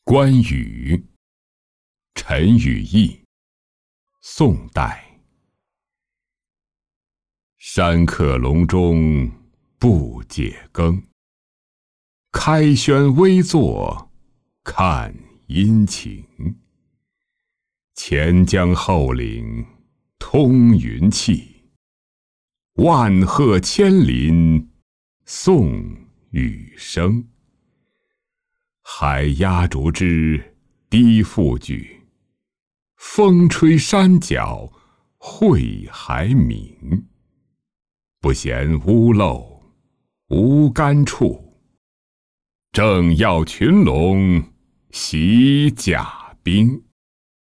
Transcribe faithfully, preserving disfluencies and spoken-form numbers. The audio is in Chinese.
关羽，陈与义，宋代。山客隆中不解耕，开轩微坐看阴晴。前江后岭通云气，万壑千林送雨声。海鸭竹枝低复举，风吹山脚会还鸣。不嫌屋漏无干处，正要群龙洗甲兵。